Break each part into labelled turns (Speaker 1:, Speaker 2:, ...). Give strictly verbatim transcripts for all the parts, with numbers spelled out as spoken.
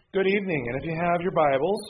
Speaker 1: Good evening, and if you have your Bibles,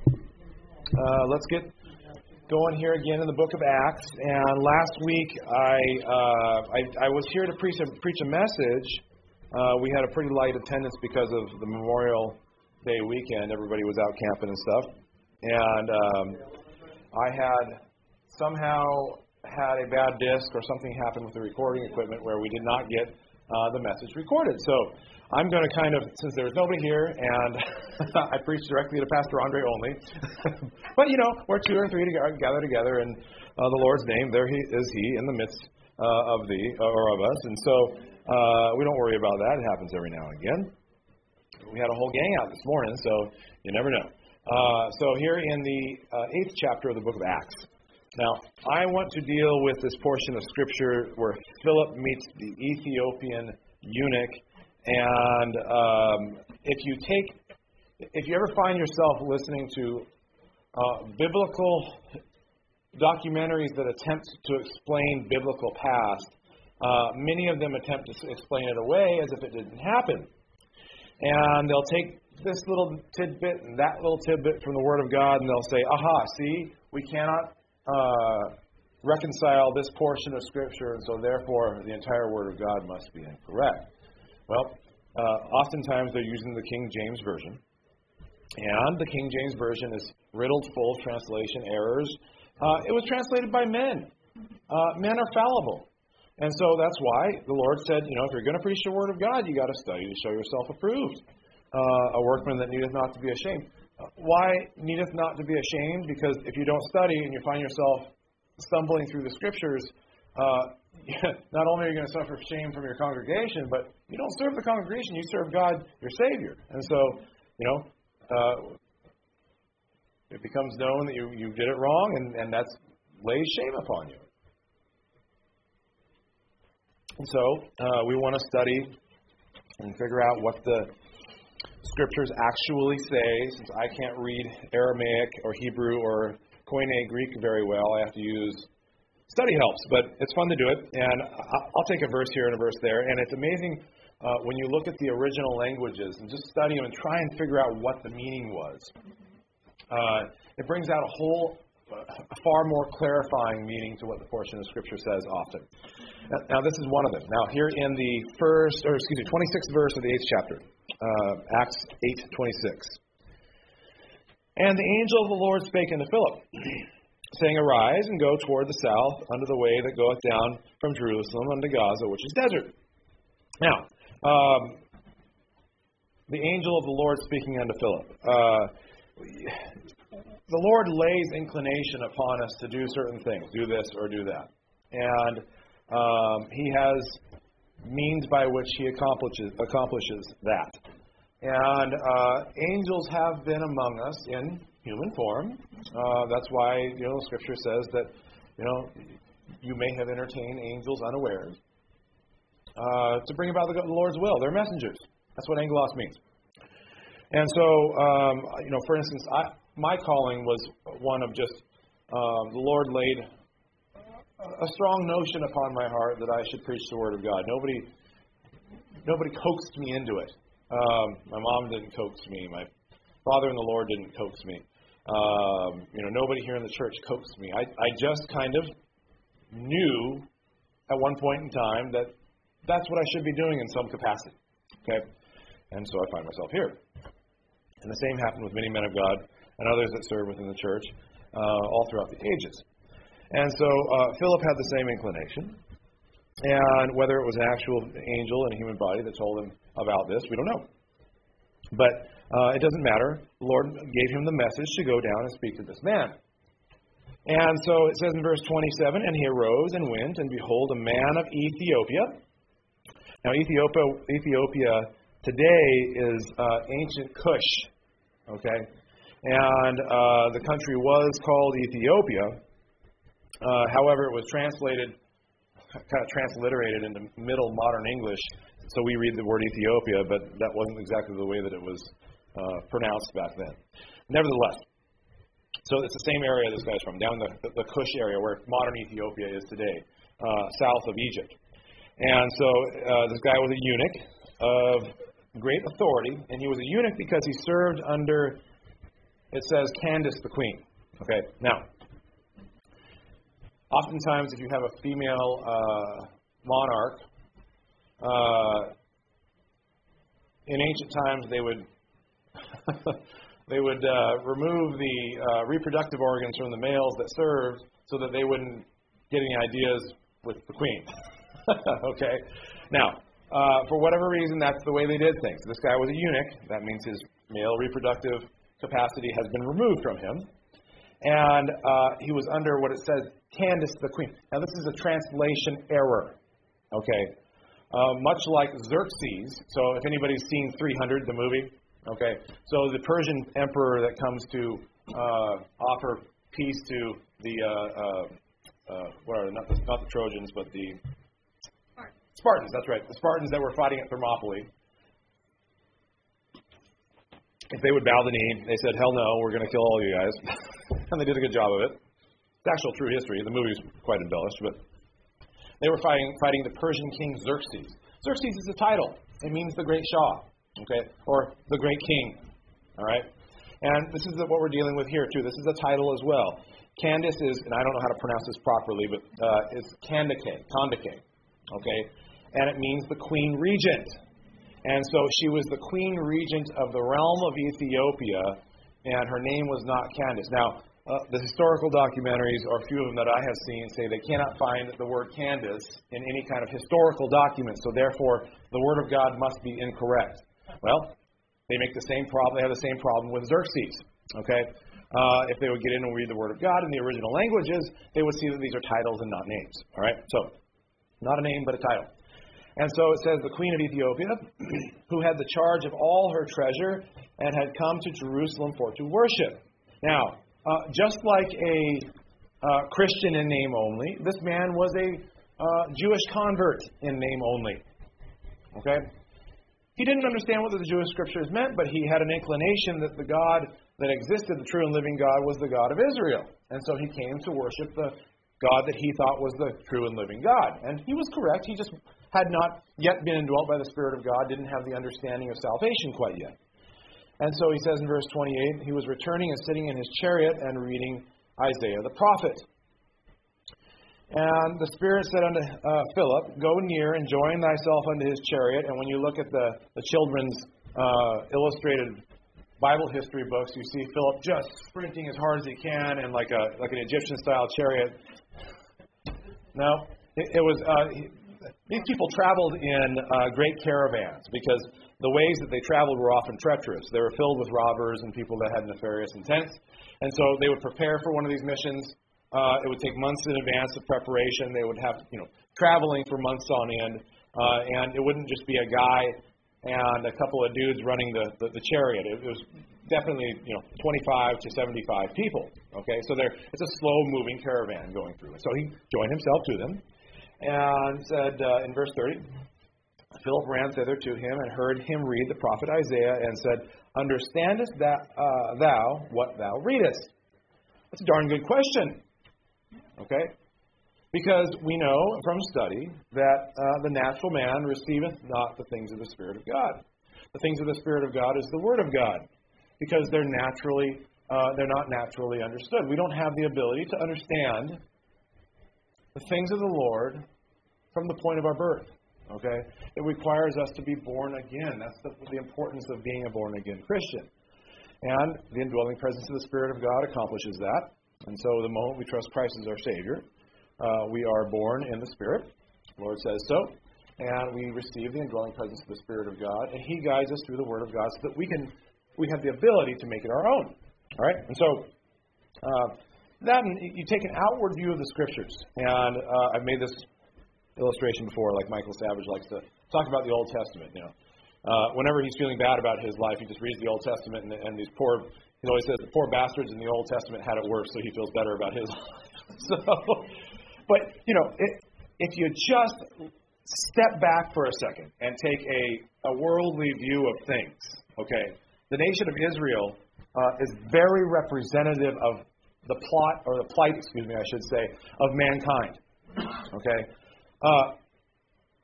Speaker 1: uh, let's get going here again in the book of Acts. And last week I uh, I, I was here to preach a, preach a message. Uh, we had a pretty light attendance because of the Memorial Day weekend. Everybody was out camping and stuff. And um, I had somehow had a bad disc or something happened with the recording equipment where we did not get uh, the message recorded. So I'm going to kind of, since there was nobody here, and I preached directly to Pastor Andre only. But, you know, where two or three together, gather together in uh, the Lord's name, there he is he in the midst uh, of thee, or of us. And so uh, we don't worry about that. It happens every now and again. We had a whole gang out this morning, so you never know. Uh, so here in the uh, eighth chapter of the book of Acts. Now, I want to deal with this portion of Scripture where Philip meets the Ethiopian eunuch. And um, if you take, if you ever find yourself listening to uh, biblical documentaries that attempt to explain biblical past, uh, many of them attempt to explain it away as if it didn't happen. And they'll take this little tidbit and that little tidbit from the Word of God, and they'll say, aha, see, we cannot uh, reconcile this portion of Scripture, and so therefore the entire Word of God must be incorrect. Well, uh, oftentimes they're using the King James Version, and the King James Version is riddled full of translation errors. Uh, it was translated by men. Uh, men are fallible. And so that's why the Lord said, you know, if you're going to preach the Word of God, you got to study to show yourself approved. Uh, a workman that needeth not to be ashamed. Uh, why needeth not to be ashamed? Because if you don't study and you find yourself stumbling through the Scriptures, uh, not only are you going to suffer shame from your congregation, but you don't serve the congregation, you serve God, your Savior. And so, you know, uh, it becomes known that you, you did it wrong, and, and that lays shame upon you. And so, uh, we want to study and figure out what the Scriptures actually say. Since I can't read Aramaic or Hebrew or Koine Greek very well, I have to use study helps, but it's fun to do it, and I'll take a verse here and a verse there, and it's amazing uh, when you look at the original languages and just study them and try and figure out what the meaning was. Uh, it brings out a whole, a far more clarifying meaning to what the portion of Scripture says often. Now, now this is one of them. Now, here in the first, or excuse me, twenty-sixth verse of the eighth chapter, uh, Acts eight twenty-six. And the angel of the Lord spake unto Philip, saying, Arise, and go toward the south, unto the way that goeth down from Jerusalem unto Gaza, which is desert. Now, um, the angel of the Lord speaking unto Philip. Uh, the Lord lays inclination upon us to do certain things, do this or do that. And um, He has means by which He accomplishes, accomplishes that. And uh, angels have been among us in human form. Uh, that's why, you know, Scripture says that, you know, you may have entertained angels unawares uh, to bring about the Lord's will. They're messengers. That's what angelos means. And so, um, you know, for instance, I, my calling was one of just uh, the Lord laid a strong notion upon my heart that I should preach the Word of God. Nobody, nobody coaxed me into it. Um, my mom didn't coax me. My father in the Lord didn't coax me. Um, you know, nobody here in the church coaxed me. I, I just kind of knew at one point in time that that's what I should be doing in some capacity. Okay? And so I find myself here. And the same happened with many men of God and others that serve within the church uh, all throughout the ages. And so uh, Philip had the same inclination. And whether it was an actual angel in a human body that told him about this, we don't know. But uh, it doesn't matter. The Lord gave him the message to go down and speak to this man. And so it says in verse twenty-seven, And he arose and went, and behold, a man of Ethiopia. Now, Ethiopia, Ethiopia today is uh, ancient Cush. Okay? And uh, the country was called Ethiopia. Uh, however, it was translated, kind of transliterated into Middle Modern English. So we read the word Ethiopia, but that wasn't exactly the way that it was uh, pronounced back then. Nevertheless, so it's the same area this guy's from, down the, the Cush area where modern Ethiopia is today, uh, south of Egypt. And so uh, this guy was a eunuch of great authority, and he was a eunuch because he served under, it says, Candace the queen. Okay, now, oftentimes if you have a female uh, monarch, uh, in ancient times they would they would uh, remove the uh, reproductive organs from the males that served so that they wouldn't get any ideas with the queen. Okay, now, uh, for whatever reason, that's the way they did things. This guy was a eunuch. That means his male reproductive capacity has been removed from him. And uh, he was under what it says, Candace the queen. Now, this is a translation error. Okay, uh, much like Xerxes. So, if anybody's seen three hundred, the movie, okay. So, the Persian emperor that comes to uh, offer peace to the uh, uh, uh, what are they? Not the not the Trojans, but the Spartans, that's right. The Spartans that were fighting at Thermopylae. If they would bow the knee, they said, hell no, we're going to kill all you guys. And they did a good job of it. It's actual true history. The movie's quite embellished, but they were fighting fighting the Persian king Xerxes. Xerxes is a title. It means the great Shah, okay, or the great king, all right? And this is what we're dealing with here, too. This is a title as well. Candace is, and I don't know how to pronounce this properly, but uh, it's Kandake, Kandake, okay? And it means the queen regent. And so she was the queen regent of the realm of Ethiopia, and her name was not Candace. Now, uh, the historical documentaries, or a few of them that I have seen, say they cannot find the word Candace in any kind of historical document, so therefore the Word of God must be incorrect. Well, they make the same problem. They have the same problem with Xerxes. Okay, uh, if they would get in and read the Word of God in the original languages, they would see that these are titles and not names. All right, so not a name but a title. And so it says, the queen of Ethiopia, who had the charge of all her treasure and had come to Jerusalem for to worship. Now, uh, just like a uh, Christian in name only, this man was a uh, Jewish convert in name only. Okay? He didn't understand what the Jewish scriptures meant, but he had an inclination that the God that existed, the true and living God, was the God of Israel. And so he came to worship the God that he thought was the true and living God. And he was correct. He just had not yet been indwelt by the Spirit of God, didn't have the understanding of salvation quite yet. And so he says in verse twenty-eight, he was returning and sitting in his chariot and reading Isaiah the prophet. And the Spirit said unto uh, Philip, go near and join thyself unto his chariot. And when you look at the, the children's uh, illustrated Bible history books, you see Philip just sprinting as hard as he can in like a like an Egyptian-style chariot. No, it, it was... Uh, he, These people traveled in uh, great caravans because the ways that they traveled were often treacherous. They were filled with robbers and people that had nefarious intents. And so they would prepare for one of these missions. Uh, it would take months in advance of preparation. They would have, you know, traveling for months on end. Uh, and it wouldn't just be a guy and a couple of dudes running the, the, the chariot. It, it was definitely, you know, twenty-five to seventy-five people. Okay, so there it's a slow-moving caravan going through. So he joined himself to them. And said uh, in verse thirty, Philip ran thither to him and heard him read the prophet Isaiah and said, understandest that, uh, thou what thou readest? That's a darn good question. Okay? Because we know from study that uh, the natural man receiveth not the things of the Spirit of God. The things of the Spirit of God is the Word of God. Because they're naturally, uh, they're not naturally understood. We don't have the ability to understand the things of the Lord from the point of our birth. Okay? It requires us to be born again. That's the, the importance of being a born-again Christian. And the indwelling presence of the Spirit of God accomplishes that. And so the moment we trust Christ as our Savior, uh, we are born in the Spirit. The Lord says so. And we receive the indwelling presence of the Spirit of God. And He guides us through the Word of God so that we can we have the ability to make it our own. All right? And so... Uh, That, and you take an outward view of the Scriptures. And uh, I've made this illustration before, like Michael Savage likes to talk about the Old Testament. You know, uh, whenever he's feeling bad about his life, he just reads the Old Testament, and, and these poor, he always says, the poor bastards in the Old Testament had it worse, so he feels better about his life. So, but, you know, it, if you just step back for a second and take a, a worldly view of things, okay, the nation of Israel uh, is very representative of the plot, or the plight, excuse me, I should say, of mankind. Okay? Uh,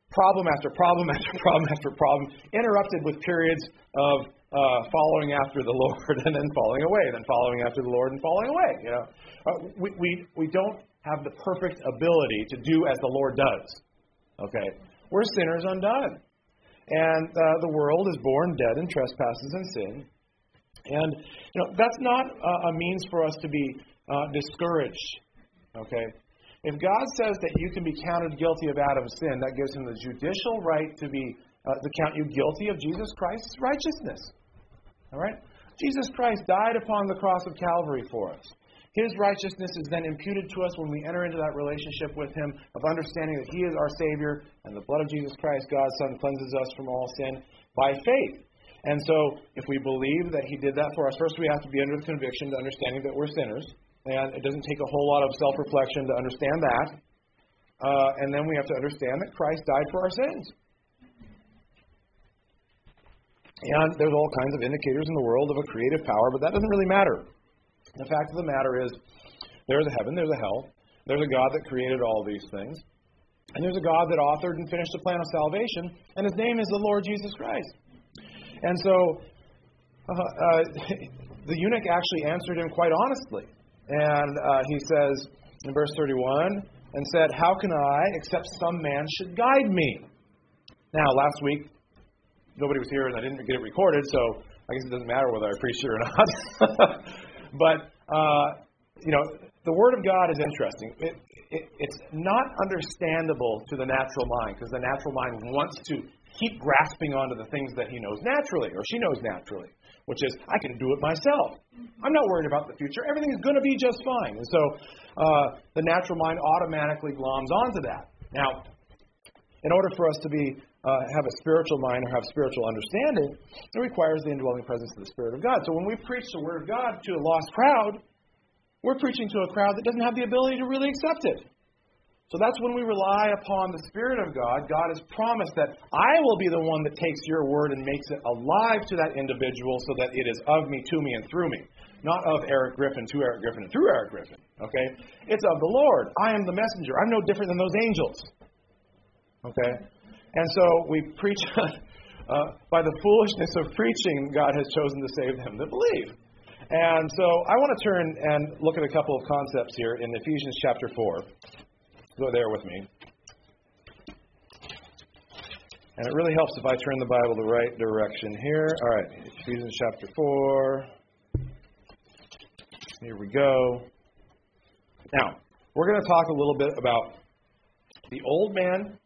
Speaker 1: problem after problem after problem after problem, interrupted with periods of uh, following after the Lord and then falling away, then following after the Lord and falling away. You know, uh, we, we we don't have the perfect ability to do as the Lord does. Okay, we're sinners undone, and uh, the world is born dead in trespasses and sin. And you know that's not uh, a means for us to be uh, discouraged. Okay. If God says that you can be counted guilty of Adam's sin, that gives him the judicial right to be uh, to count you guilty of Jesus Christ's righteousness. All right? Jesus Christ died upon the cross of Calvary for us. His righteousness is then imputed to us when we enter into that relationship with him of understanding that he is our Savior and the blood of Jesus Christ, God's Son, cleanses us from all sin by faith. And so if we believe that he did that for us, first we have to be under the conviction to understanding that we're sinners. And it doesn't take a whole lot of self-reflection to understand that. Uh, and then we have to understand that Christ died for our sins. And there's all kinds of indicators in the world of a creative power, but that doesn't really matter. The fact of the matter is, there's a heaven, there's a hell, there's a God that created all these things, and there's a God that authored and finished the plan of salvation, and his name is the Lord Jesus Christ. And so, uh, uh, the eunuch actually answered him quite honestly. And uh, he says in verse thirty-one, and said, how can I, except some man should guide me? Now, last week, nobody was here and I didn't get it recorded, so I guess it doesn't matter whether I preached it or not. But, uh, you know, the Word of God is interesting. It, it, it's not understandable to the natural mind, because the natural mind wants to keep grasping onto the things that he knows naturally, or she knows naturally, which is, I can do it myself. I'm not worried about the future. Everything is going to be just fine. And so uh, the natural mind automatically gloms onto that. Now, in order for us to be uh, have a spiritual mind or have spiritual understanding, it requires the indwelling presence of the Spirit of God. So when we preach the Word of God to a lost crowd, we're preaching to a crowd that doesn't have the ability to really accept it. So that's when we rely upon the Spirit of God. God has promised that I will be the one that takes your word and makes it alive to that individual so that it is of me, to me, and through me. Not of Eric Griffin, to Eric Griffin, and through Eric Griffin. Okay? It's of the Lord. I am the messenger. I'm no different than those angels. Okay? And so we preach, uh, by the foolishness of preaching, God has chosen to save them that believe. And so I want to turn and look at a couple of concepts here in Ephesians chapter four. Go there with me. And it really helps if I turn the Bible the right direction here. All right, Ephesians chapter four. Here we go. Now, we're going to talk a little bit about the old man.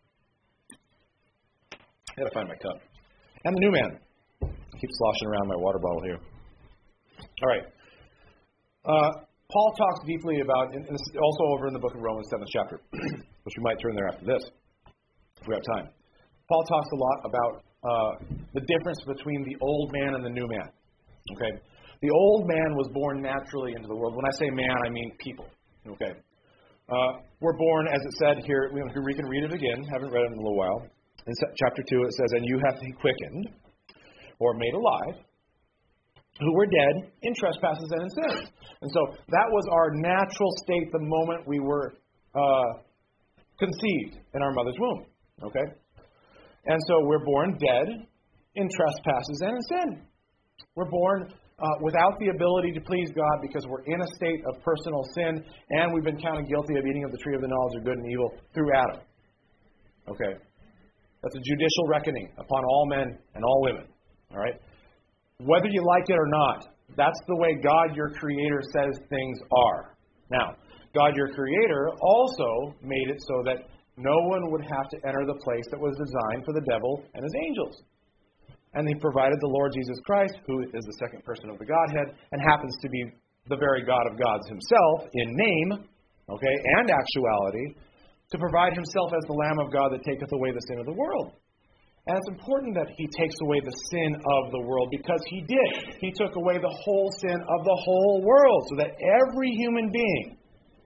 Speaker 1: I got to find my cup. And the new man. I keep sloshing around my water bottle here. All right. Uh, Paul talks deeply about, and this is also over in the book of Romans, seventh chapter, which we might turn there after this, if we have time. Paul talks a lot about uh, the difference between the old man and the new man. Okay? The old man was born naturally into the world. When I say man, I mean people. Okay? Uh, we're born, as it said here, we can read it again, haven't read it in a little while. In chapter two, it says, and you have been quickened, or made alive, who were dead in trespasses and in sins. And so that was our natural state the moment we were uh, conceived in our mother's womb. Okay? And so we're born dead in trespasses and in sin. We're born uh, without the ability to please God because we're in a state of personal sin, and we've been counted guilty of eating of the tree of the knowledge of good and evil through Adam. Okay? That's a judicial reckoning upon all men and all women. All right? Whether you like it or not, that's the way God, your Creator, says things are. Now, God, your Creator, also made it so that no one would have to enter the place that was designed for the devil and his angels. And He provided the Lord Jesus Christ, who is the second person of the Godhead, and happens to be the very God of gods Himself in name, okay, and actuality, to provide Himself as the Lamb of God that taketh away the sin of the world. And it's important that He takes away the sin of the world, because He did. He took away the whole sin of the whole world, so that every human being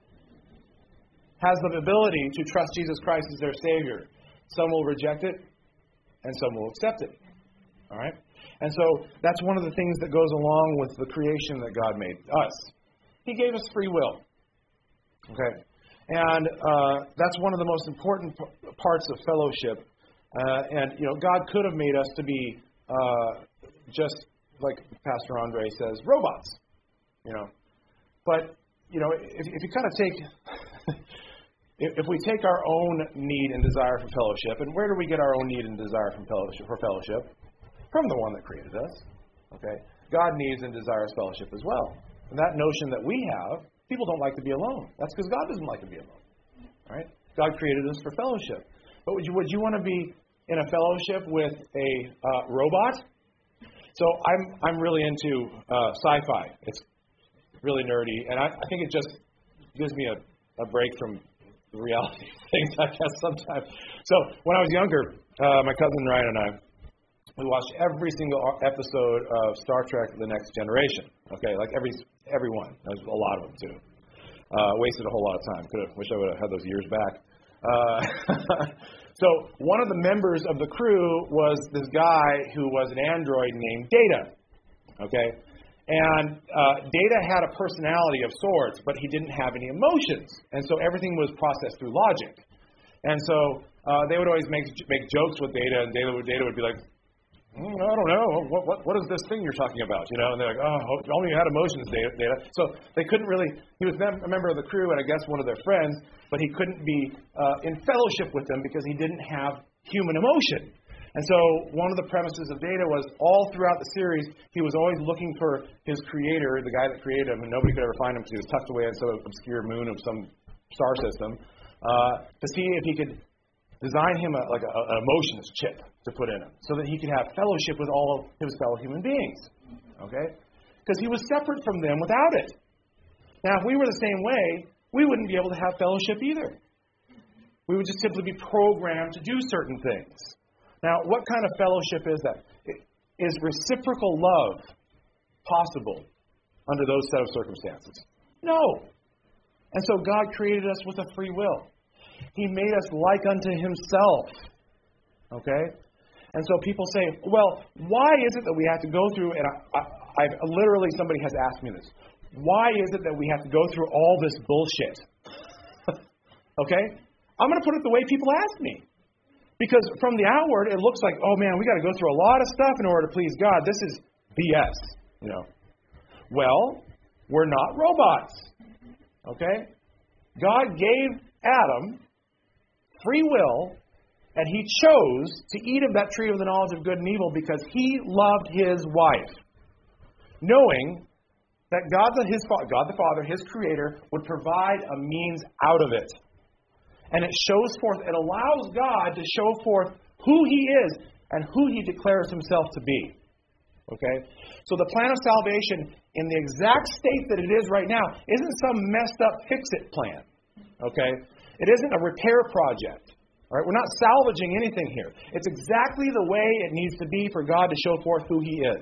Speaker 1: has the ability to trust Jesus Christ as their Savior. Some will reject it, and some will accept it. All right? And so that's one of the things that goes along with the creation that God made us. He gave us free will. Okay? And uh, that's one of the most important p- parts of fellowship. Uh, and, you know, God could have made us to be uh, just, like Pastor Andre says, robots, you know. But, you know, if, if you kind of take, if, if we take our own need and desire for fellowship, and where do we get our own need and desire from fellowship, for fellowship? From the one that created us, okay? God needs and desires fellowship as well. And that notion that we have, people don't like to be alone. That's because God doesn't like to be alone, right? God created us for fellowship. But would you, would you want to be in a fellowship with a uh, robot? So I'm I'm really into uh, sci-fi. It's really nerdy, and I, I think it just gives me a, a break from the reality of things, I guess, sometimes. So when I was younger, uh, my cousin Ryan and I, we watched every single episode of Star Trek: The Next Generation. Okay, like every every one. There's a lot of them too. Uh, wasted a whole lot of time. Could have wish I would have had those years back. Uh, so one of the members of the crew was this guy who was an android named Data. Okay, and uh, Data had a personality of sorts, but he didn't have any emotions, and so everything was processed through logic. And so uh, they would always make make jokes with Data, and Data would Data would be like, Mm, I don't know. What, what what is this thing you're talking about? You know, and they're like, oh, only you had emotions, Data. Data. So they couldn't really. He was a member of the crew, and I guess one of their friends, but he couldn't be uh, in fellowship with them because he didn't have human emotion. And so one of the premises of Data was all throughout the series, he was always looking for his creator, the guy that created him, and nobody could ever find him because he was tucked away in some obscure moon of some star system, uh, to see if he could design him a, like a, an emotions chip to put in him so that he could have fellowship with all of his fellow human beings. Okay? Because he was separate from them without it. Now, if we were the same way, we wouldn't be able to have fellowship either. We would just simply be programmed to do certain things. Now, what kind of fellowship is that? Is reciprocal love possible under those set of circumstances? No. And so God created us with a free will. He made us like unto himself. Okay? And so people say, well, why is it that we have to go through, and I, I, I've literally, somebody has asked me this, why is it that we have to go through all this bullshit? Okay? I'm going to put it the way people ask me. Because from the outward, it looks like, oh man, we got to go through a lot of stuff in order to please God. This is B S, you know. Well, we're not robots. Okay? God gave Adam free will, and he chose to eat of that tree of the knowledge of good and evil because he loved his wife, knowing that God the, his, God the Father, his Creator, would provide a means out of it. And it shows forth, it allows God to show forth who he is and who he declares himself to be. Okay? So the plan of salvation in the exact state that it is right now isn't some messed up fix-it plan. Okay? It isn't a repair project. All right? We're not salvaging anything here. It's exactly the way it needs to be for God to show forth who he is.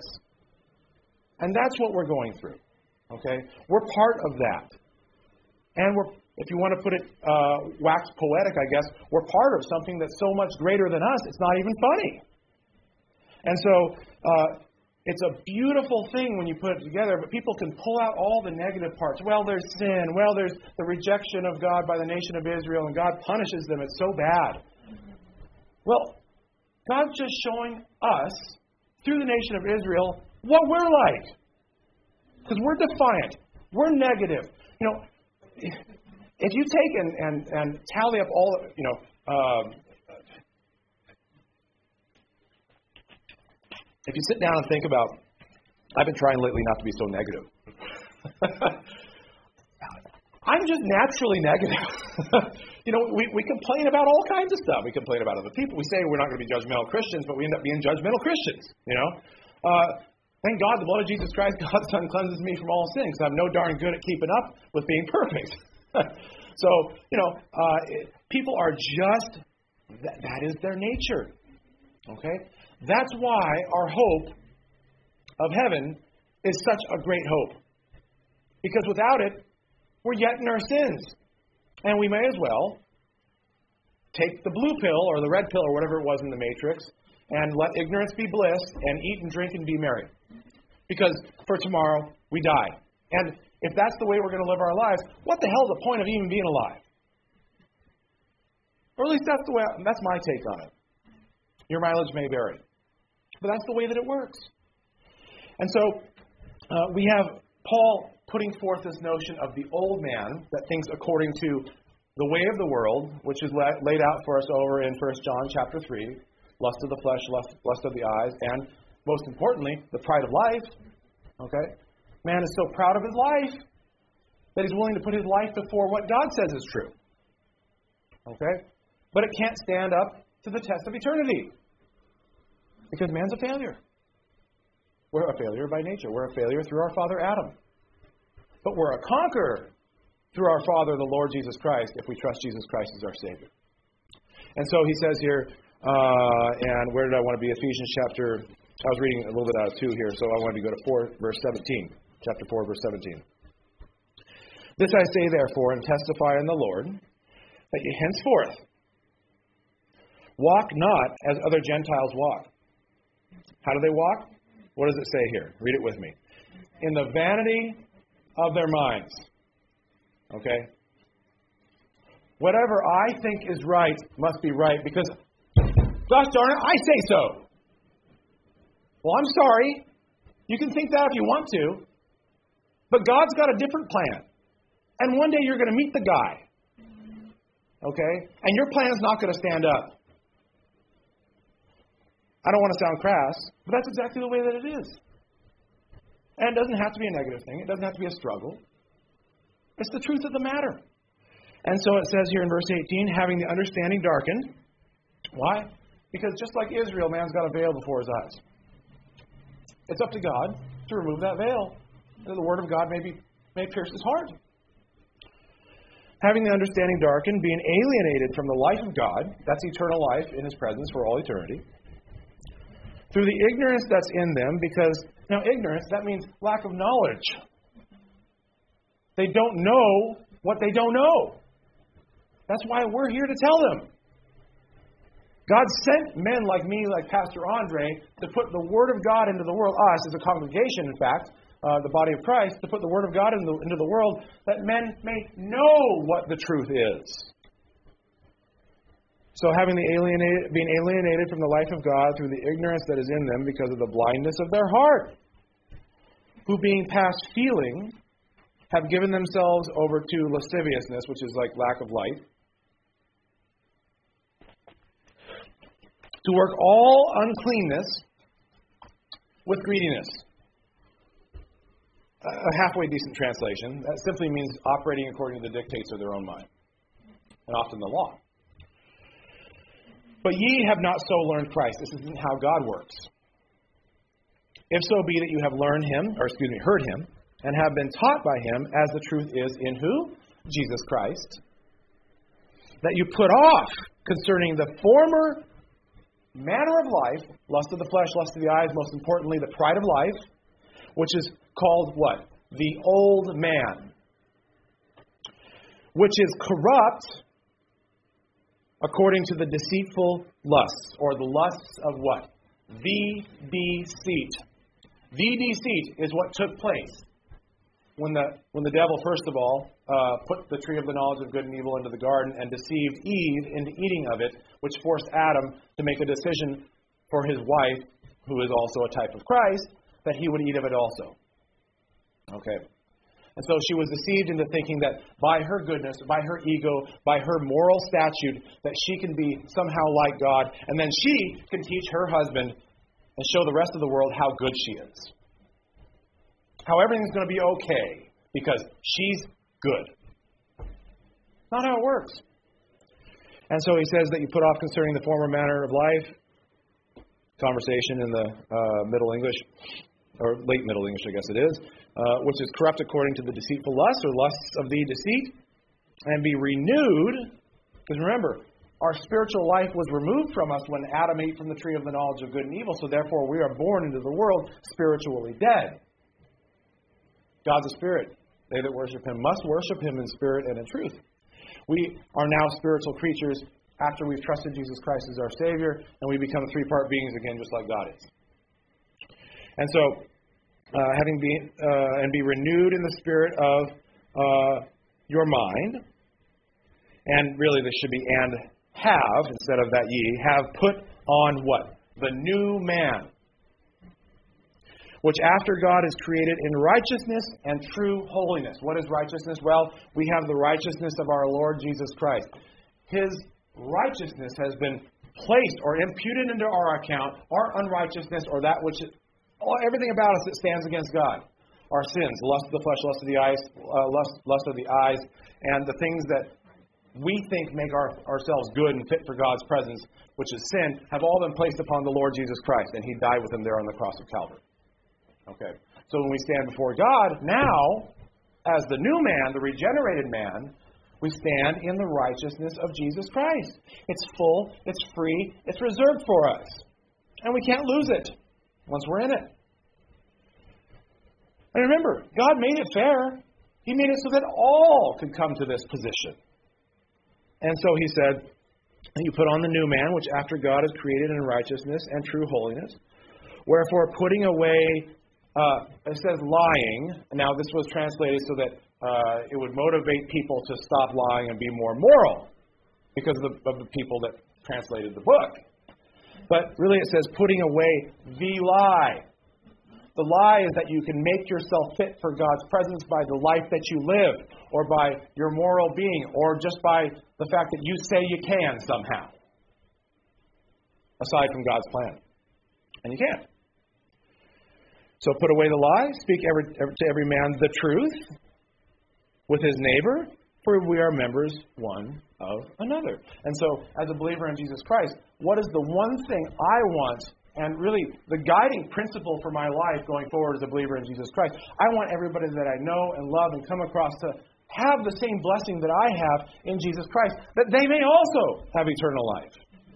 Speaker 1: And that's what we're going through. Okay? We're part of that. And we're, if you want to put it uh, wax poetic, I guess, we're part of something that's so much greater than us, it's not even funny. And so uh, it's a beautiful thing when you put it together, but people can pull out all the negative parts. Well, there's sin. Well, there's the rejection of God by the nation of Israel, and God punishes them. It's so bad. Well, God's just showing us, through the nation of Israel, what we're like. Because we're defiant. We're negative. You know, if you take and, and, and tally up all, you know, um, if you sit down and think about, I've been trying lately not to be so negative. I'm just naturally negative. You know, we, we complain about all kinds of stuff. We complain about other people. We say we're not going to be judgmental Christians, but we end up being judgmental Christians, you know. Uh, thank God the blood of Jesus Christ, God's Son, cleanses me from all sin, because I'm no darn good at keeping up with being perfect. So, you know, uh, it, people are just, that, that is their nature. Okay? That's why our hope of heaven is such a great hope. Because without it, we're yet in our sins. And we may as well take the blue pill or the red pill or whatever it was in the Matrix and let ignorance be bliss and eat and drink and be merry. Because for tomorrow, we die. And if that's the way we're going to live our lives, what the hell is the point of even being alive? Or at least that's the way, I, that's my take on it. Your mileage may vary. But that's the way that it works. And so uh, we have Paul putting forth this notion of the old man that thinks according to the way of the world, which is la- laid out for us over in First John chapter three, lust of the flesh, lust, lust of the eyes, and most importantly, the pride of life. Okay? Man is so proud of his life that he's willing to put his life before what God says is true. Okay? But it can't stand up to the test of eternity. Because man's a failure. We're a failure by nature. We're a failure through our father Adam. But we're a conqueror through our Father, the Lord Jesus Christ, if we trust Jesus Christ as our Savior. And so he says here, uh, and where did I want to be? Ephesians chapter, I was reading a little bit out of two here, so I wanted to go to four, verse seventeen. Chapter four, verse seventeen. This I say, therefore, and testify in the Lord, that ye henceforth walk not as other Gentiles walk. How do they walk? What does it say here? Read it with me. In the vanity of their minds. Okay? Whatever I think is right must be right because, gosh darn it, I say so. Well, I'm sorry. You can think that if you want to. But God's got a different plan. And one day you're going to meet the guy. Okay? And your plan is not going to stand up. I don't want to sound crass, but that's exactly the way that it is. And it doesn't have to be a negative thing. It doesn't have to be a struggle. It's the truth of the matter. And so it says here in verse eighteen, having the understanding darkened. Why? Because just like Israel, man's got a veil before his eyes. It's up to God to remove that veil. And the word of God may, be, may pierce his heart. Having the understanding darkened, being alienated from the life of God, that's eternal life in his presence for all eternity, through the ignorance that's in them, because, now ignorance, that means lack of knowledge. They don't know what they don't know. That's why we're here to tell them. God sent men like me, like Pastor Andre, to put the Word of God into the world, us as a congregation, in fact, uh, the body of Christ, to put the Word of God into the, into the world, that men may know what the truth is. So having the alienated, being alienated from the life of God through the ignorance that is in them because of the blindness of their heart, who being past feeling, have given themselves over to lasciviousness, which is like lack of light, to work all uncleanness with greediness. A halfway decent translation. That simply means operating according to the dictates of their own mind, and often the law. But ye have not so learned Christ. This isn't how God works. If so be that you have learned him, or excuse me, heard him, and have been taught by him, as the truth is in who? Jesus Christ. That you put off concerning the former manner of life, lust of the flesh, lust of the eyes, most importantly, the pride of life, which is called what? The old man. Which is corrupt according to the deceitful lusts, or the lusts of what? The deceit. The deceit is what took place when the when the devil, first of all, uh, put the tree of the knowledge of good and evil into the garden and deceived Eve into eating of it, which forced Adam to make a decision for his wife, who is also a type of Christ, that he would eat of it also. Okay. And so she was deceived into thinking that by her goodness, by her ego, by her moral statute, that she can be somehow like God, and then she can teach her husband and show the rest of the world how good she is. How everything's going to be okay because she's good. Not how it works. And so he says that you put off concerning the former manner of life, conversation in the uh, Middle English, or late Middle English, I guess it is, uh, which is corrupt according to the deceitful lusts, or lusts of the deceit, and be renewed, because remember, our spiritual life was removed from us when Adam ate from the tree of the knowledge of good and evil, so therefore we are born into the world spiritually dead. God's a spirit. They that worship him must worship him in spirit and in truth. We are now spiritual creatures after we've trusted Jesus Christ as our Savior, and we become three-part beings again, just like God is. And so, uh, having been uh, and be renewed in the spirit of uh, your mind, and really this should be and have, instead of that ye, have put on what? The new man, which after God is created in righteousness and true holiness. What is righteousness? Well, we have the righteousness of our Lord Jesus Christ. His righteousness has been placed or imputed into our account, our unrighteousness, or that which, all, everything about us that stands against God. Our sins, lust of the flesh, lust of the eyes, uh, lust, lust of the eyes, and the things that we think make our, ourselves good and fit for God's presence, which is sin, have all been placed upon the Lord Jesus Christ, and He died with Him there on the cross of Calvary. Okay, so when we stand before God, now, as the new man, the regenerated man, we stand in the righteousness of Jesus Christ. It's full, it's free, it's reserved for us. And we can't lose it once we're in it. And remember, God made it fair. He made it so that all could come to this position. And so He said, you put on the new man, which after God is created in righteousness and true holiness. Wherefore, putting away, uh, it says lying. Now, this was translated so that uh, it would motivate people to stop lying and be more moral because of the, of the people that translated the book. But really it says putting away the lie. The lie is that you can make yourself fit for God's presence by the life that you live, or by your moral being, or just by the fact that you say you can somehow, aside from God's plan. And you can't. So put away the lie, speak every, every, to every man the truth with his neighbor, for we are members one of another. And so, as a believer in Jesus Christ, what is the one thing I want, and really the guiding principle for my life going forward as a believer in Jesus Christ? I want everybody that I know and love and come across to have the same blessing that I have in Jesus Christ, that they may also have eternal life.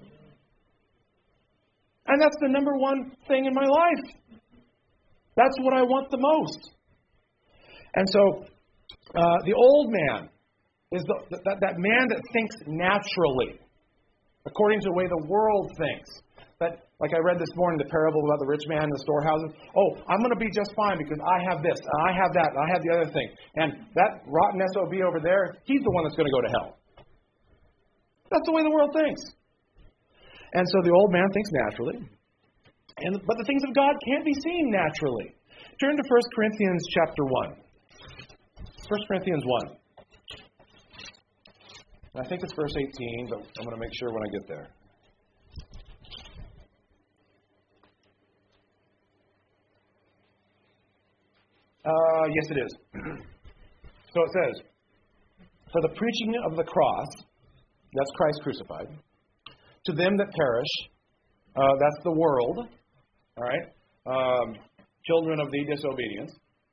Speaker 1: And that's the number one thing in my life. That's what I want the most. And so, uh, the old man is the, that, that man that thinks naturally, according to the way the world thinks. That, like I read this morning, the parable about the rich man in the storehouses. Oh, I'm going to be just fine because I have this, and I have that, and I have the other thing. And that rotten S O B over there, he's the one that's going to go to hell. That's the way the world thinks. And so the old man thinks naturally. And but the things of God can't be seen naturally. Turn to First Corinthians chapter one. First Corinthians one. I think it's verse eighteen, but I'm going to make sure when I get there. Uh, yes, it is. So it says, for the preaching of the cross, that's Christ crucified, to them that perish, uh, that's the world, all right, um, children of the disobedience.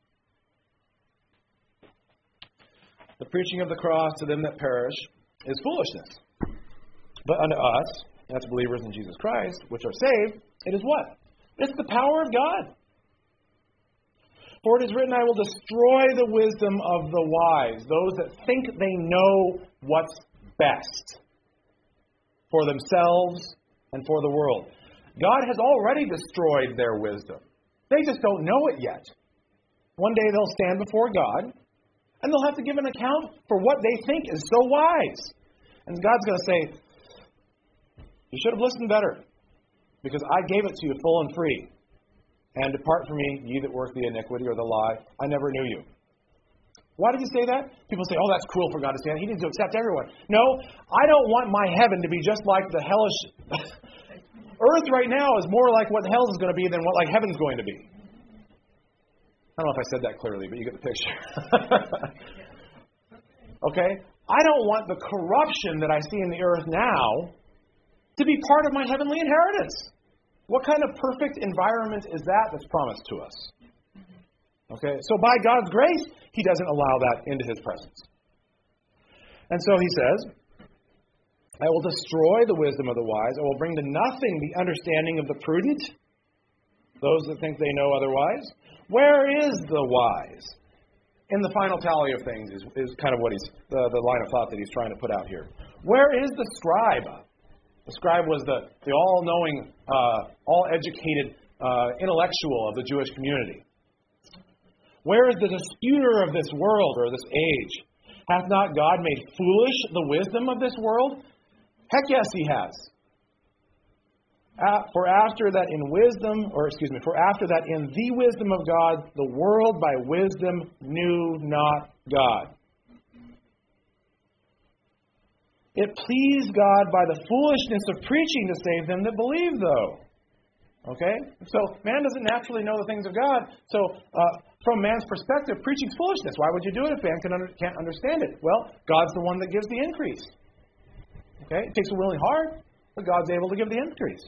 Speaker 1: The preaching of the cross to them that perish is foolishness. But unto us, that's believers in Jesus Christ, which are saved, it is what? It's the power of God. For it is written, I will destroy the wisdom of the wise, those that think they know what's best for themselves and for the world. God has already destroyed their wisdom. They just don't know it yet. One day they'll stand before God, and they'll have to give an account for what they think is so wise. And God's going to say, you should have listened better, because I gave it to you full and free. And depart from me, ye that work the iniquity or the lie. I never knew you. Why did he say that? People say, oh, that's cruel for God to say that. He needs to accept everyone. No, I don't want my heaven to be just like the hellish... Earth right now is more like what hell is going to be than what like heaven's going to be. I don't know if I said that clearly, but you get the picture. Okay? I don't want the corruption that I see in the earth now to be part of my heavenly inheritance. What kind of perfect environment is that that's promised to us? Okay, so by God's grace, He doesn't allow that into His presence. And so He says, I will destroy the wisdom of the wise. I will bring to nothing the understanding of the prudent, those that think they know otherwise. Where is the wise? In the final tally of things is, is kind of what he's the, the line of thought that he's trying to put out here. Where is the scribe? The scribe was the, the all-knowing, uh, all-educated uh, intellectual of the Jewish community. Where is the disputer of this world or this age? Hath not God made foolish the wisdom of this world? Heck yes, he has. Uh, for after that in wisdom, or excuse me, for after that in the wisdom of God, the world by wisdom knew not God. It pleased God by the foolishness of preaching to save them that believe, though. Okay? So, man doesn't naturally know the things of God. So, uh, from man's perspective, preaching's foolishness. Why would you do it if man can under, can't understand it? Well, God's the one that gives the increase. Okay? It takes a willing heart, but God's able to give the increase.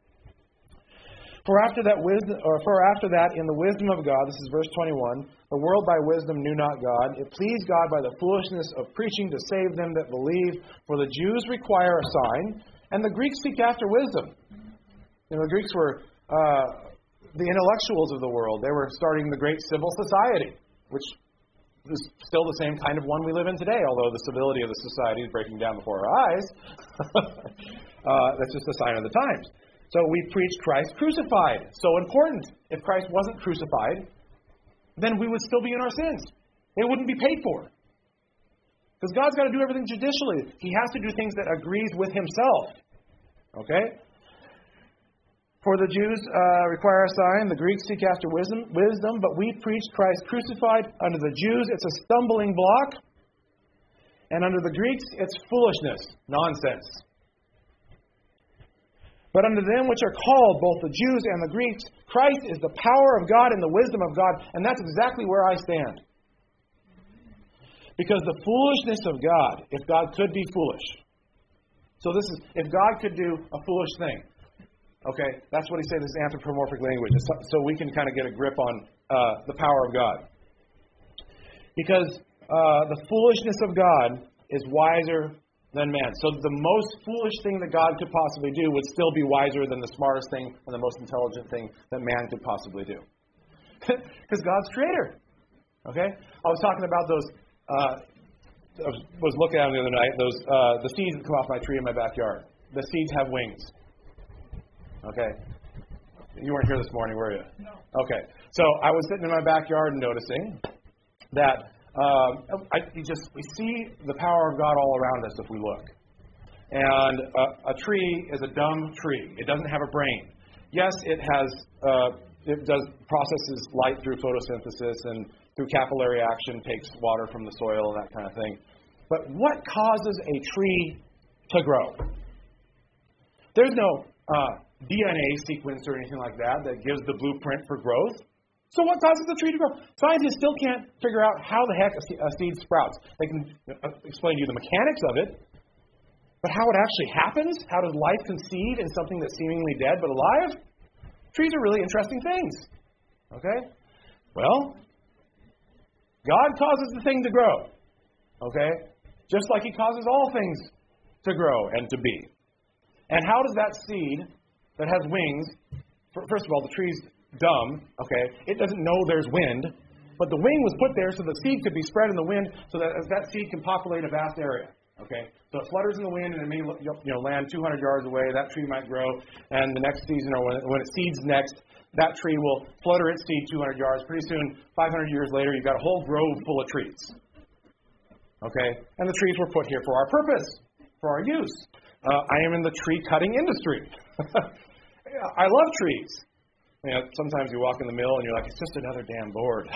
Speaker 1: For after that wisdom, or for after that, in the wisdom of God, this is verse twenty-one, the world by wisdom knew not God. It pleased God by the foolishness of preaching to save them that believe. For the Jews require a sign, and the Greeks seek after wisdom. You know, the Greeks were uh, the intellectuals of the world. They were starting the great civil society, which is still the same kind of one we live in today, although the civility of the society is breaking down before our eyes. uh, that's just a sign of the times. So we preach Christ crucified. So important. If Christ wasn't crucified, then we would still be in our sins. They wouldn't be paid for. Because God's got to do everything judicially. He has to do things that agrees with himself. Okay? For the Jews uh, require a sign, the Greeks seek after wisdom, wisdom, but we preach Christ crucified. Under the Jews, it's a stumbling block. And under the Greeks, it's foolishness, nonsense. But unto them which are called, both the Jews and the Greeks, Christ is the power of God and the wisdom of God. And that's exactly where I stand. Because the foolishness of God, if God could be foolish. So this is, if God could do a foolish thing. Okay, that's what he said, this is anthropomorphic language. So we can kind of get a grip on uh, the power of God. Because uh, the foolishness of God is wiser than man. So the most foolish thing that God could possibly do would still be wiser than the smartest thing and the most intelligent thing that man could possibly do. Because God's creator. Okay? I was talking about those, uh, I was, was looking at them the other night, those uh, the seeds that come off my tree in my backyard. The seeds have wings. Okay? You weren't here this morning, were you? No. Okay. So I was sitting in my backyard and noticing that Um, I, you just we see the power of God all around us if we look. And a, a tree is a dumb tree. It doesn't have a brain. Yes, it has. Uh, it does processes light through photosynthesis and through capillary action, takes water from the soil and that kind of thing. But what causes a tree to grow? There's no uh, D N A sequence or anything like that that gives the blueprint for growth. So what causes the tree to grow? Scientists still can't figure out how the heck a seed sprouts. They can explain to you the mechanics of it, but how it actually happens, how does life conceive in something that's seemingly dead but alive? Trees are really interesting things. Okay? Well, God causes the thing to grow. Okay? Just like he causes all things to grow and to be. And how does that seed that has wings, first of all, the tree's dumb, okay? It doesn't know there's wind, but the wing was put there so the seed could be spread in the wind so that that seed can populate a vast area, okay? So it flutters in the wind and it may you know, land two hundred yards away. That tree might grow, and the next season or when it, when it seeds next, that tree will flutter its seed two hundred yards. Pretty soon, five hundred years later, you've got a whole grove full of trees, okay? And the trees were put here for our purpose, for our use. Uh, I am in the tree cutting industry. I love trees. You know, sometimes you walk in the mill and you're like, it's just another damn board.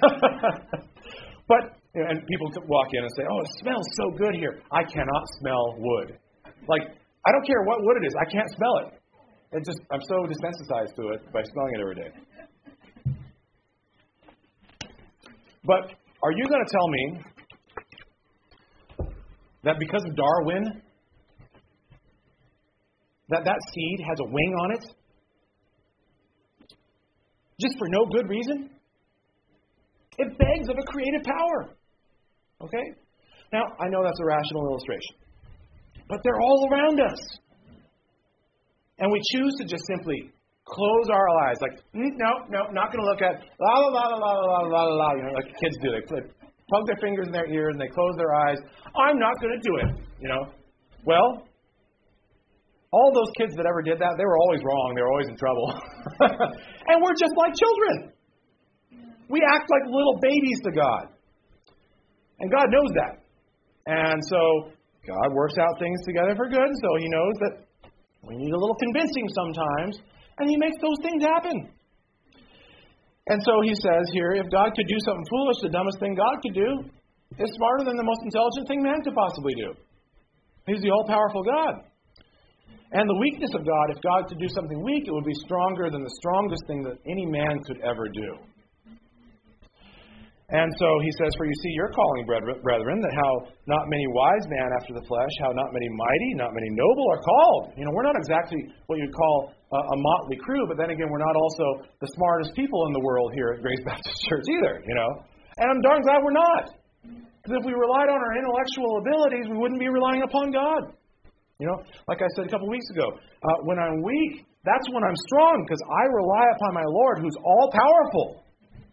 Speaker 1: But, you know, and people walk in and say, oh, it smells so good here. I cannot smell wood. Like, I don't care what wood it is. I can't smell it. It just, I'm so desensitized to it by smelling it every day. But are you going to tell me that because of Darwin, that that seed has a wing on it? Just for no good reason? It begs of a creative power. Okay? Now, I know that's a rational illustration. But they're all around us. And we choose to just simply close our eyes. Like, mm, no, no, not going to look at la la la la la la la la la. You know, like kids do. They plug their fingers in their ears and they close their eyes. I'm not going to do it. You know? Well, all those kids that ever did that, they were always wrong. They were always in trouble. And we're just like children. We act like little babies to God. And God knows that. And so God works out things together for good, so he knows that we need a little convincing sometimes, and he makes those things happen. And so he says here, if God could do something foolish, the dumbest thing God could do is smarter than the most intelligent thing man could possibly do. He's the all-powerful God. And the weakness of God, if God could do something weak, it would be stronger than the strongest thing that any man could ever do. And so he says, for you see your calling, brethren, that how not many wise men after the flesh, how not many mighty, not many noble are called. You know, we're not exactly what you'd call a, a motley crew, but then again, we're not also the smartest people in the world here at Grace Baptist Church either, you know. And I'm darn glad we're not. Because if we relied on our intellectual abilities, we wouldn't be relying upon God. You know, like I said a couple weeks ago, uh, when I'm weak, that's when I'm strong, because I rely upon my Lord, who's all-powerful.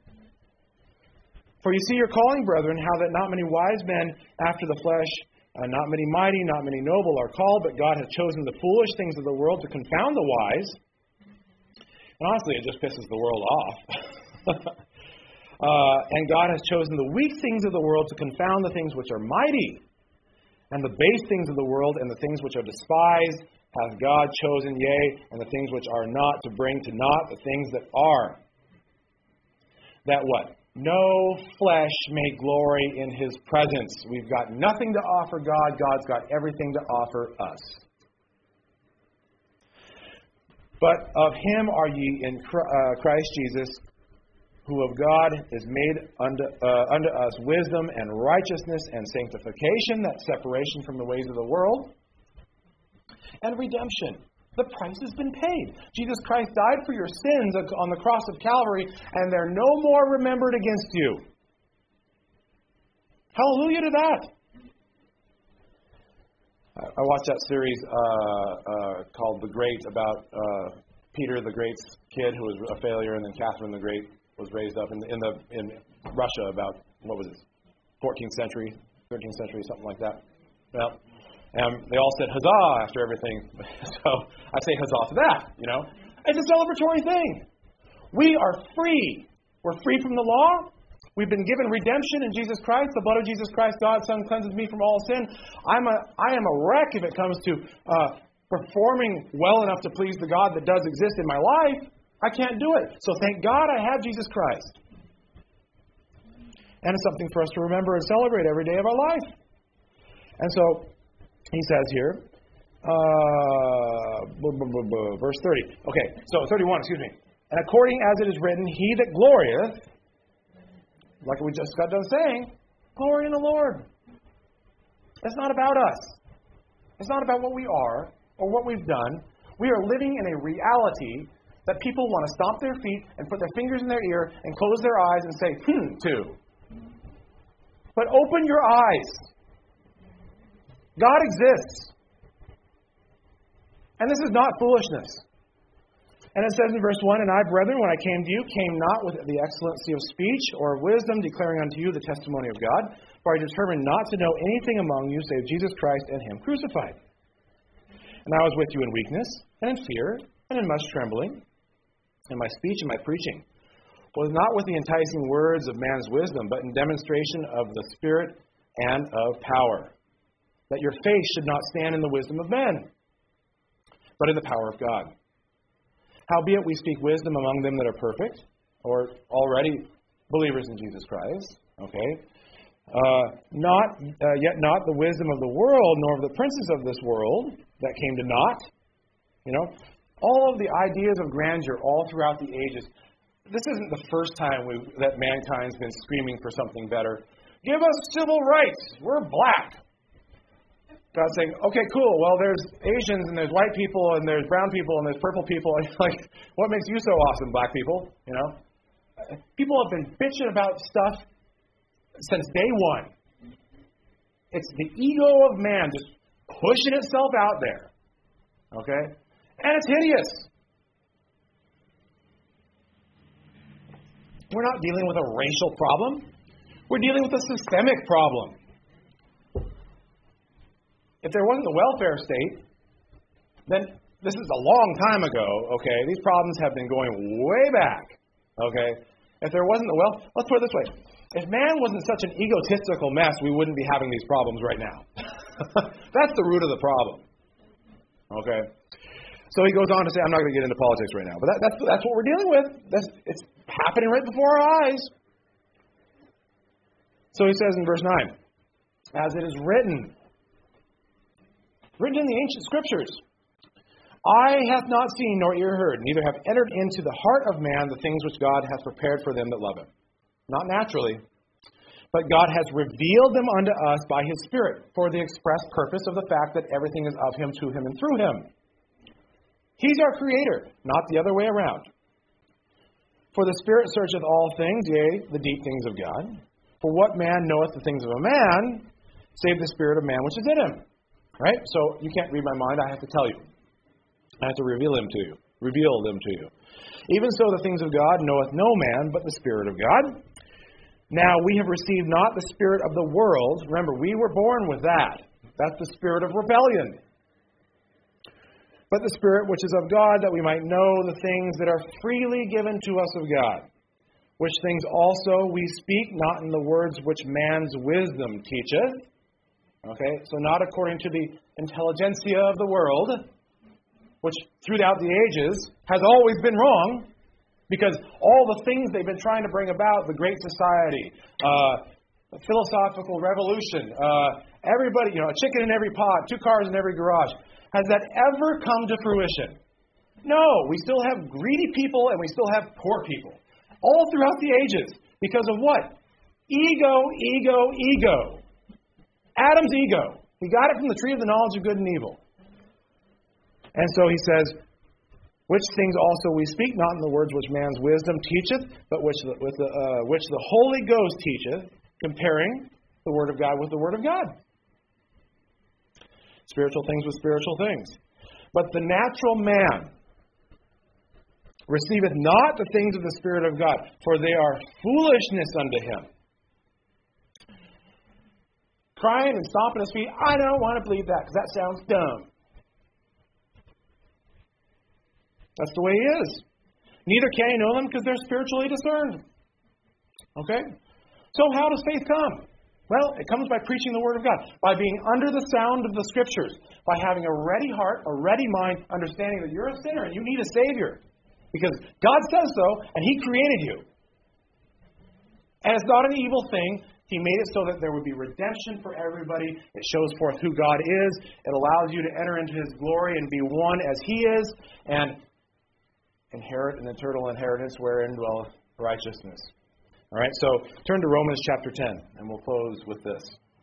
Speaker 1: For you see your calling, brethren, how that not many wise men after the flesh, uh, not many mighty, not many noble are called, but God hath chosen the foolish things of the world to confound the wise. And honestly, it just pisses the world off. uh, and God has chosen the weak things of the world to confound the things which are mighty. And the base things of the world and the things which are despised hath God chosen, yea, and the things which are not, to bring to naught the things that are. That what? No flesh may glory in his presence. We've got nothing to offer God. God's got everything to offer us. But of him are ye in Christ Jesus, who of God is made unto, uh, unto us wisdom and righteousness and sanctification, that separation from the ways of the world, and redemption. The price has been paid. Jesus Christ died for your sins on the cross of Calvary, and they're no more remembered against you. Hallelujah to that. I watched that series uh, uh, called The Great, about uh, Peter the Great's kid who was a failure, and then Catherine the Great was raised up in, in the in Russia about, what was it, fourteenth century, thirteenth century, something like that. Well, and they all said huzzah after everything. So I say huzzah to that, you know. It's a celebratory thing. We are free. We're free from the law. We've been given redemption in Jesus Christ. The blood of Jesus Christ, God's Son, cleanses me from all sin. I'm a, I am a wreck if it comes to uh, performing well enough to please the God that does exist in my life. I can't do it. So thank God I have Jesus Christ. And it's something for us to remember and celebrate every day of our life. And so he says here, uh, blah, blah, blah, blah, verse thirty. Okay, so thirty-one, excuse me. And according as it is written, he that glorieth, like we just got done saying, glory in the Lord. It's not about us. It's not about what we are or what we've done. We are living in a reality that people want to stomp their feet and put their fingers in their ear and close their eyes and say, hmm, to. But open your eyes. God exists. And this is not foolishness. And it says in verse one, and I, brethren, when I came to you, came not with the excellency of speech or of wisdom, declaring unto you the testimony of God, for I determined not to know anything among you save Jesus Christ and him crucified. And I was with you in weakness, and in fear, and in much trembling, and my speech and my preaching was not with the enticing words of man's wisdom, but in demonstration of the Spirit and of power, that your faith should not stand in the wisdom of men, but in the power of God. Howbeit we speak wisdom among them that are perfect, or already believers in Jesus Christ, okay? Uh, not uh, yet not the wisdom of the world, nor of the princes of this world that came to naught. You know, all of the ideas of grandeur all throughout the ages. This isn't the first time we that mankind's been screaming for something better. Give us civil rights. We're black. God's saying, okay, cool. Well, there's Asians and there's white people and there's brown people and there's purple people. And like, what makes you so awesome, black people? You know, people have been bitching about stuff since day one. It's the ego of man just pushing itself out there. Okay, and it's hideous. We're not dealing with a racial problem. We're dealing with a systemic problem. If there wasn't the welfare state, then this is a long time ago, okay? These problems have been going way back, okay? If there wasn't the welfare, let's put it this way. If man wasn't such an egotistical mess, we wouldn't be having these problems right now. That's the root of the problem. Okay? So he goes on to say, I'm not going to get into politics right now, but that, that's, that's what we're dealing with. That's, it's happening right before our eyes. So he says in verse nine, as it is written, written in the ancient scriptures, eye hath not seen nor ear heard, neither have entered into the heart of man the things which God hath prepared for them that love him. Not naturally, but God has revealed them unto us by his Spirit, for the express purpose of the fact that everything is of him, to him, and through him. He's our Creator, not the other way around. For the Spirit searcheth all things, yea, the deep things of God. For what man knoweth the things of a man, save the spirit of man which is in him? Right? So you can't read my mind. I have to tell you. I have to reveal them to you. Reveal them to you. Even so, the things of God knoweth no man but the Spirit of God. Now we have received not the spirit of the world. Remember, we were born with that. That's the spirit of rebellion. But the Spirit which is of God, that we might know the things that are freely given to us of God. Which things also we speak, not in the words which man's wisdom teacheth. Okay, so not according to the intelligentsia of the world, which throughout the ages has always been wrong, because all the things they've been trying to bring about, the Great Society, uh, philosophical revolution, uh, everybody, you know, a chicken in every pot, two cars in every garage, has that ever come to fruition? No, we still have greedy people and we still have poor people. All throughout the ages. Because of what? Ego, ego, ego. Adam's ego. He got it from the tree of the knowledge of good and evil. And so he says, which things also we speak, not in the words which man's wisdom teacheth, but which the, with the, uh, which the Holy Ghost teacheth, comparing the Word of God with the Word of God. Spiritual things with spiritual things. But the natural man receiveth not the things of the Spirit of God, for they are foolishness unto him. Crying and stomping his feet, I don't want to believe that, because that sounds dumb. That's the way he is. Neither can he know them, because they're spiritually discerned. Okay? So how does faith come? Well, it comes by preaching the Word of God, by being under the sound of the Scriptures, by having a ready heart, a ready mind, understanding that you're a sinner and you need a Savior. Because God says so, and He created you. And it's not an evil thing. He made it so that there would be redemption for everybody. It shows forth who God is. It allows you to enter into His glory and be one as He is, and inherit an eternal inheritance wherein dwelleth righteousness. All right, so turn to Romans chapter ten, and we'll close with this.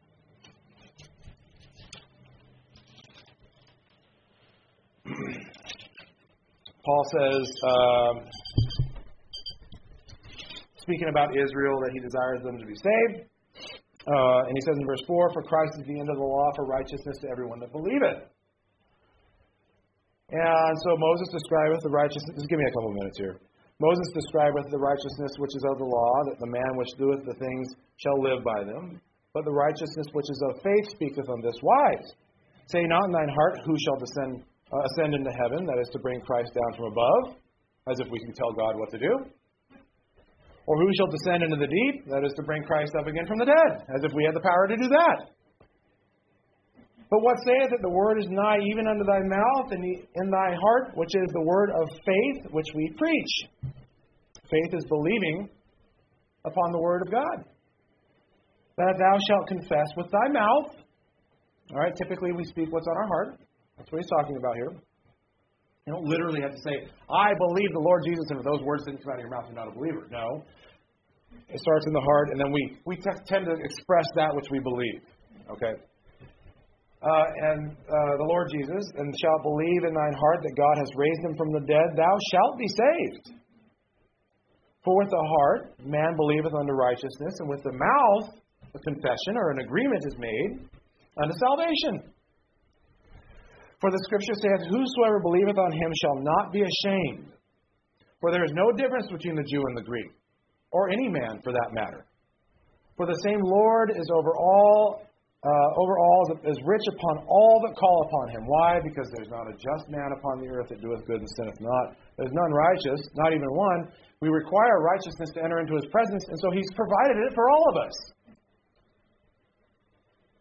Speaker 1: Paul says, um, speaking about Israel, that he desires them to be saved. Uh, and he says in verse four, for Christ is the end of the law for righteousness to everyone that believeth. And so Moses describeth the righteousness. Just give me a couple of minutes here. Moses describeth the righteousness which is of the law, that the man which doeth the things shall live by them. But the righteousness which is of faith speaketh on this wise. Say not in thine heart, who shall descend Uh, ascend into heaven, that is to bring Christ down from above, as if we can tell God what to do. Or who shall descend into the deep, that is to bring Christ up again from the dead, as if we had the power to do that. But what saith that the word is nigh even unto thy mouth and in thy heart, which is the word of faith which we preach. Faith is believing upon the word of God. That thou shalt confess with thy mouth. All right, typically we speak what's on our heart. That's what he's talking about here. You don't literally have to say, I believe the Lord Jesus, and if those words didn't come out of your mouth, you're not a believer. No. It starts in the heart, and then we, we t- tend to express that which we believe. Okay? Uh, and uh, the Lord Jesus, and shalt believe in thine heart that God has raised him from the dead, thou shalt be saved. For with the heart man believeth unto righteousness, and with the mouth a confession or an agreement is made unto salvation. For the Scripture saith, whosoever believeth on him shall not be ashamed. For there is no difference between the Jew and the Greek, or any man for that matter. For the same Lord is over all, uh, over all is rich upon all that call upon him. Why? Because there's not a just man upon the earth that doeth good and sinneth not. There's none righteous, not even one. We require righteousness to enter into his presence, and so he's provided it for all of us.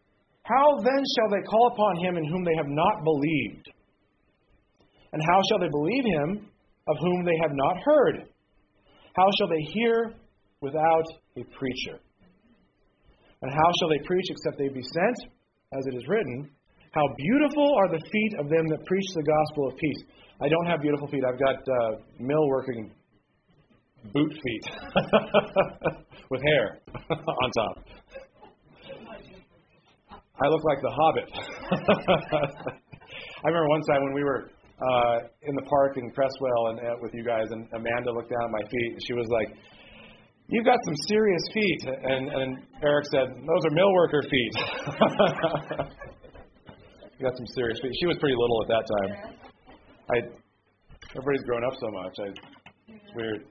Speaker 1: How then shall they call upon him in whom they have not believed? And how shall they believe him of whom they have not heard? How shall they hear without a preacher? And how shall they preach except they be sent? As it is written, how beautiful are the feet of them that preach the gospel of peace. I don't have beautiful feet. I've got uh, mill-working boot feet with hair on top. I look like the Hobbit. I remember one time when we were uh, in the park in Crestwell and uh, with you guys, and Amanda looked down at my feet, and she was like, "You've got some serious feet." And, and Eric said, "Those are mill worker feet." You got some serious feet. She was pretty little at that time. I, everybody's grown up so much. I, it's weird.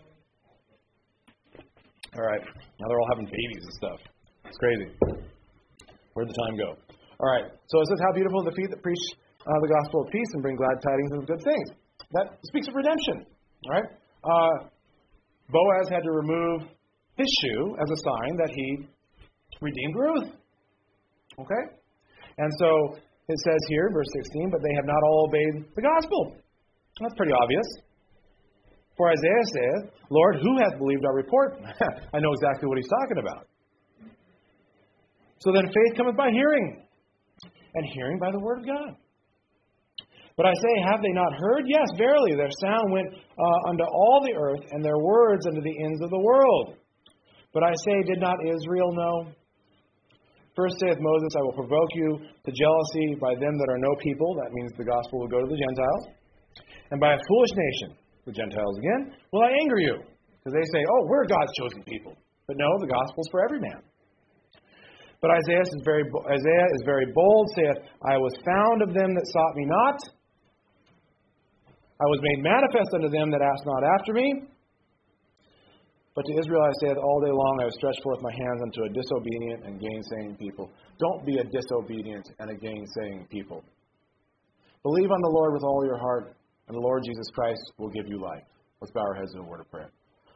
Speaker 1: All right. Now they're all having babies and stuff. It's crazy. Where'd the time go? All right. So it says, how beautiful are the feet that preach uh, the gospel of peace and bring glad tidings of good things. That speaks of redemption. All right. Uh, Boaz had to remove his shoe as a sign that he redeemed Ruth. Okay? And so it says here in verse sixteen, but they have not all obeyed the gospel. That's pretty obvious. For Isaiah saith, Lord, who hath believed our report? I know exactly what he's talking about. So then faith cometh by hearing, and hearing by the word of God. But I say, have they not heard? Yes, verily, their sound went uh, unto all the earth, and their words unto the ends of the world. But I say, did not Israel know? First saith Moses, I will provoke you to jealousy by them that are no people. That means the gospel will go to the Gentiles. And by a foolish nation, the Gentiles again, will I anger you. Because they say, oh, we're God's chosen people. But no, the gospel's for every man. But Isaiah is very Isaiah is very bold, saith, I was found of them that sought me not. I was made manifest unto them that asked not after me. But to Israel I saith, all day long I have stretched forth my hands unto a disobedient and gainsaying people. Don't be a disobedient and a gainsaying people. Believe on the Lord with all your heart, and the Lord Jesus Christ will give you life. Let's bow our heads in a word of prayer.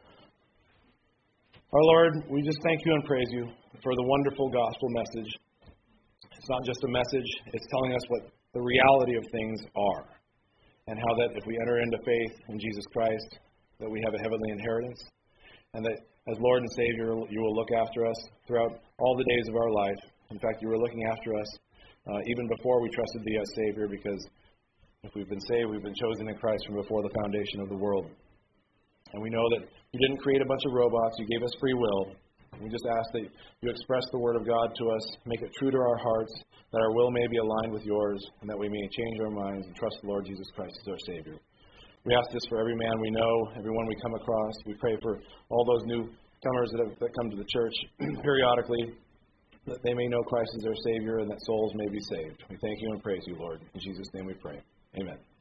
Speaker 1: Our Lord, we just thank you and praise you for the wonderful gospel message. It's not just a message, it's telling us what the reality of things are, and how that if we enter into faith in Jesus Christ, that we have a heavenly inheritance, and that as Lord and Savior, you will look after us throughout all the days of our life. In fact, you were looking after us uh, even before we trusted thee as Savior, because if we've been saved, we've been chosen in Christ from before the foundation of the world. And we know that you didn't create a bunch of robots. You gave us free will. We just ask that you express the Word of God to us, make it true to our hearts, that our will may be aligned with yours, and that we may change our minds and trust the Lord Jesus Christ as our Savior. We ask this for every man we know, everyone we come across. We pray for all those newcomers that, have, that come to the church periodically, that they may know Christ as their Savior and that souls may be saved. We thank you and praise you, Lord. In Jesus' name we pray. Amen.